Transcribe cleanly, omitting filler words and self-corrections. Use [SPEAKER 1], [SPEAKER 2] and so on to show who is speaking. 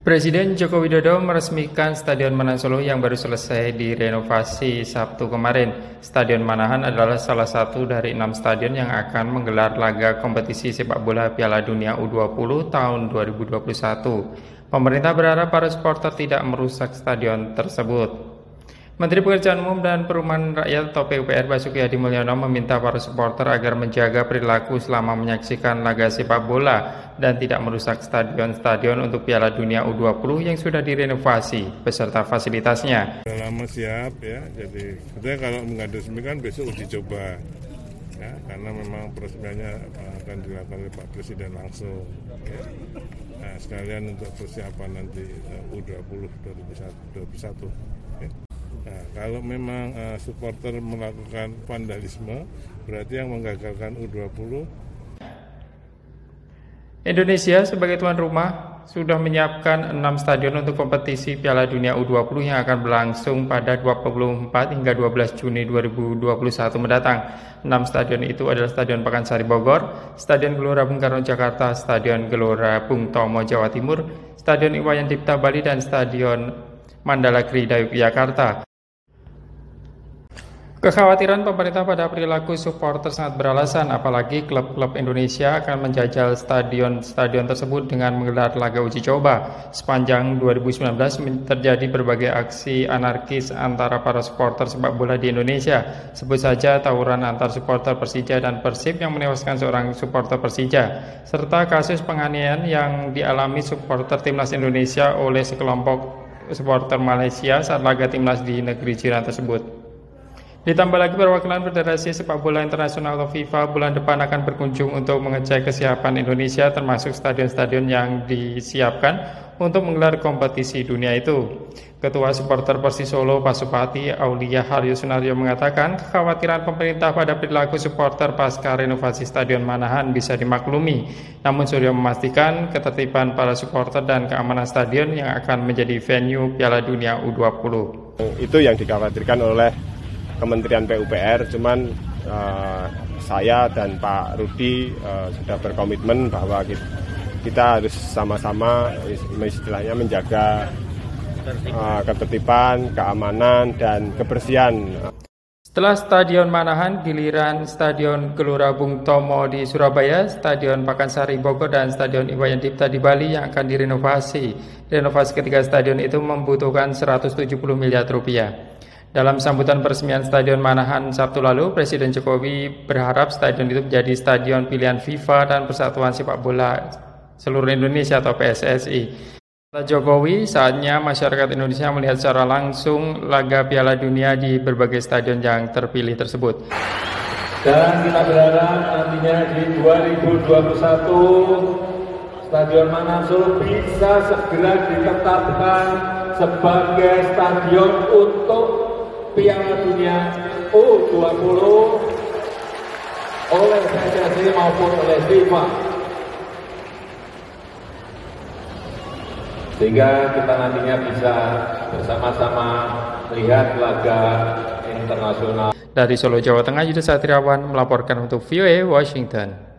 [SPEAKER 1] Presiden Joko Widodo meresmikan Stadion Manahan Solo yang baru selesai direnovasi Sabtu kemarin. Stadion Manahan adalah salah satu dari 6 stadion yang akan menggelar laga kompetisi sepak bola Piala Dunia U20 tahun 2021. Pemerintah berharap para supporter tidak merusak stadion tersebut. Menteri Pekerjaan Umum dan Perumahan Rakyat atau PUPR Basuki Hadi Mulyono meminta para supporter agar menjaga perilaku selama menyaksikan laga sepak bola dan tidak merusak stadion-stadion untuk Piala Dunia U20 yang sudah direnovasi beserta fasilitasnya.
[SPEAKER 2] Sudah lama siap ya, jadi katanya kalau nggak diresmikan besok uji coba ya, karena memang peresmiannya akan dilakukan oleh Pak Presiden langsung ya. Nah, sekalian untuk persiapan nanti U20 2021 ya. Nah, kalau memang supporter melakukan vandalisme, berarti yang menggagalkan U20.
[SPEAKER 1] Indonesia sebagai tuan rumah sudah menyiapkan 6 stadion untuk kompetisi Piala Dunia U20 yang akan berlangsung pada 24 hingga 12 Juni 2021 mendatang. 6 stadion itu adalah Stadion Pakansari Bogor, Stadion Gelora Bung Karno Jakarta, Stadion Gelora Bung Tomo Jawa Timur, Stadion Iwayan Dipta Bali, dan Stadion Mandala Krida Yogyakarta. Kekhawatiran pemerintah pada perilaku supporter sangat beralasan, apalagi klub-klub Indonesia akan menjajal stadion-stadion tersebut dengan menggelar laga uji coba. Sepanjang 2019 terjadi berbagai aksi anarkis antara para supporter sepak bola di Indonesia. Sebut saja tawuran antar supporter Persija dan Persib yang menewaskan seorang supporter Persija, serta kasus penganiayaan yang dialami supporter timnas Indonesia oleh sekelompok supporter Malaysia saat laga timnas di negeri jiran tersebut. Ditambah lagi perwakilan Federasi Sepak Bola Internasional atau FIFA bulan depan akan berkunjung untuk mengecek kesiapan Indonesia termasuk stadion-stadion yang disiapkan untuk menggelar kompetisi dunia itu. Ketua supporter Persis Solo Pasupati Aulia Haryo Sunario mengatakan kekhawatiran pemerintah pada perilaku supporter pasca renovasi Stadion Manahan bisa dimaklumi. Namun Suryo memastikan ketertiban para supporter dan keamanan stadion yang akan menjadi venue Piala Dunia U20.
[SPEAKER 3] Itu yang dikhawatirkan oleh Kementerian PUPR, cuman saya dan Pak Rudi sudah berkomitmen bahwa kita harus sama-sama istilahnya menjaga ketertiban, keamanan, dan kebersihan.
[SPEAKER 1] Setelah Stadion Manahan, giliran Stadion Gelora Bung Tomo di Surabaya, Stadion Pakansari Bogor, dan Stadion Iwayan Dipta di Bali yang akan direnovasi. Renovasi ketiga stadion itu membutuhkan 170 miliar rupiah. Dalam sambutan peresmian Stadion Manahan Sabtu lalu, Presiden Jokowi berharap stadion itu menjadi stadion pilihan FIFA dan Persatuan Sepak Bola Seluruh Indonesia atau PSSI. Kata Jokowi, saatnya masyarakat Indonesia melihat secara langsung laga Piala Dunia di berbagai stadion yang terpilih tersebut.
[SPEAKER 4] Dan kita berharap nantinya di 2021 Stadion Manahan Solo bisa segera ditetapkan sebagai stadion untuk Piala Dunia U20 oleh PSSI maupun oleh FIFA, sehingga kita nantinya bisa bersama-sama melihat laga internasional.
[SPEAKER 1] Dari Solo, Jawa Tengah, Yudha Satriawan melaporkan untuk VOA Washington.